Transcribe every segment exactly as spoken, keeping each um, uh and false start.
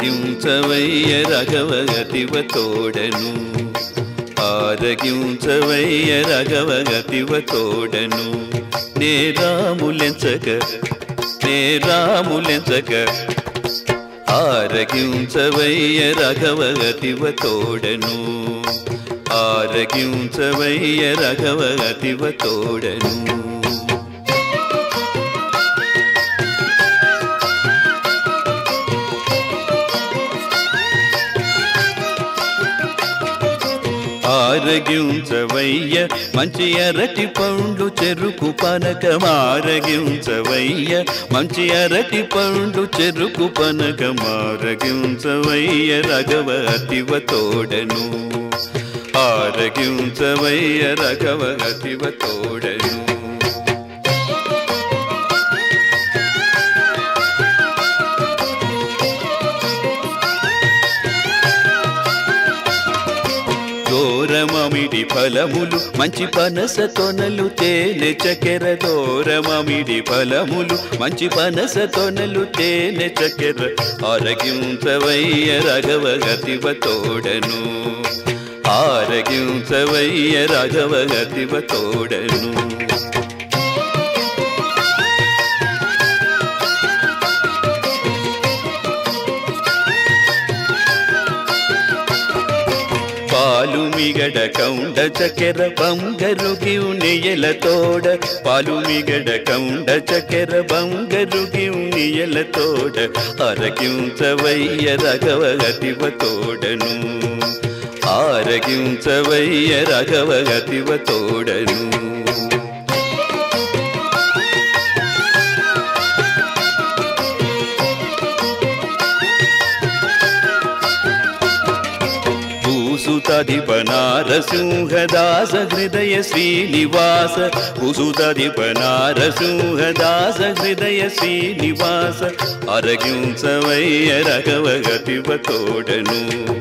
ఆరగించవయ్య రఘవగతివ తోడను ఆరగించవయ్య రఘవగతివ తోడను నే రాములెంచక నే రాములెంచక ఆరగించవయ్య రఘవగతివ తోడను ఆరగించవయ్య రఘవగతివ తోడను ఆరగించవయ్య మంచి అరటి పండు చెరుకు పనకమారగించవయ్య మంచి అరటి పండు చెరుకు పనకమారగించవయ్య రఘవగతివ తోడను ఆరగించవయ్య రఘవగతివ తోడను దూరమమిడి ఫలములు మంచి పనస తొనలు తేనె చక్కెర దూరమమిడి ఫలములు మంచి పనస తొనలు తేనె చక్కెర ఆరగించవయ్య రఘవగతివ తోడను ఆరగించవయ్య రఘవగతివ తోడను పాలు మిగడ కౌండ చక్కెర బంగరు గివునియల తోడ పాలు మిగడ కౌండ చక్కెర బంగరు గివునియల తోడ ఆరగించవయ్య రఘవగతివ తోడను ఆరగించవయ్య రఘవగతివ తోడను సుతధిపనారసింహదాస హృదయ శ్రీనివాస సుతధిపనారసింహదాస హృదయ శ్రీనివాస ఆరగించవయ్య రఘవగతివ తోడను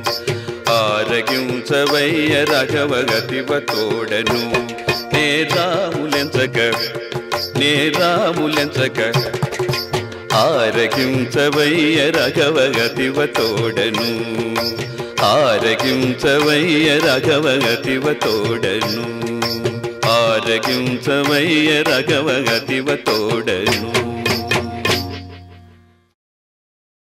ఆరగించవయ్య రఘవగతివ తోడను నే రాములెంచక నే రాములెంచక ఆరగించవయ్య రఘవగతివ తోడను ఆరగించవయ్య రఘవగతివ తోడను ఆరగించవయ్య రఘవగతివ తోడను